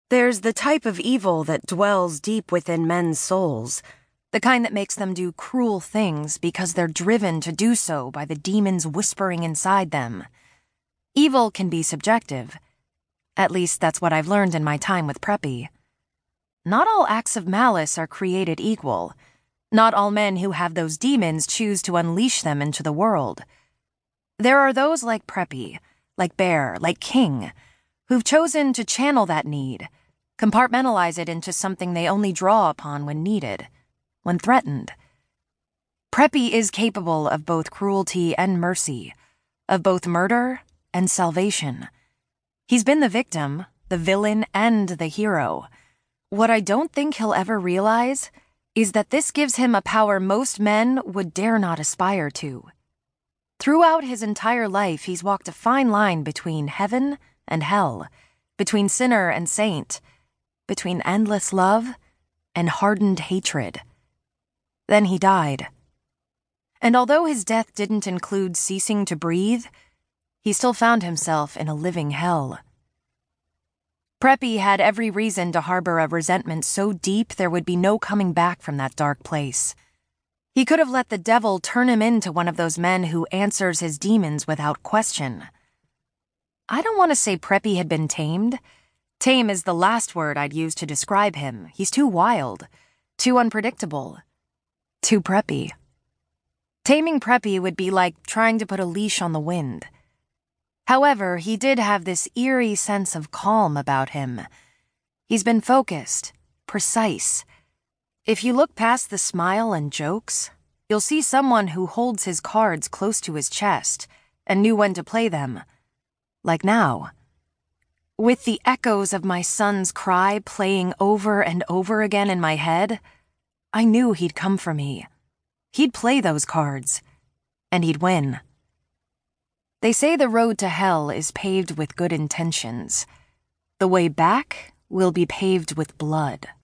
There's the type of evil that dwells deep within men's souls, the kind that makes them do cruel things because they're driven to do so by the demons whispering inside them. Evil can be subjective. At least that's what I've learned in my time with Preppy. Not all acts of malice are created equal. Not all men who have those demons choose to unleash them into the world. There are those like Preppy, like Bear, like King, who've chosen to channel that need, compartmentalize it into something they only draw upon when needed, when threatened. Preppy is capable of both cruelty and mercy, of both murder and salvation. He's been the victim, the villain, and the hero. What I don't think he'll ever realize is that this gives him a power most men would dare not aspire to. Throughout his entire life, he's walked a fine line between heaven and hell, between sinner and saint, between endless love and hardened hatred. Then he died. And although his death didn't include ceasing to breathe, he still found himself in a living hell. Preppy had every reason to harbor a resentment so deep there would be no coming back from that dark place. He could have let the devil turn him into one of those men who answers his demons without question. I don't want to say Preppy had been tamed. Tame is the last word I'd use to describe him. He's too wild, too unpredictable, too Preppy. Taming Preppy would be like trying to put a leash on the wind. However, he did have this eerie sense of calm about him. He's been focused, precise. If you look past the smile and jokes, you'll see someone who holds his cards close to his chest and knew when to play them. Like now. With the echoes of my son's cry playing over and over again in my head, I knew he'd come for me. He'd play those cards, and he'd win. They say the road to hell is paved with good intentions. The way back will be paved with blood.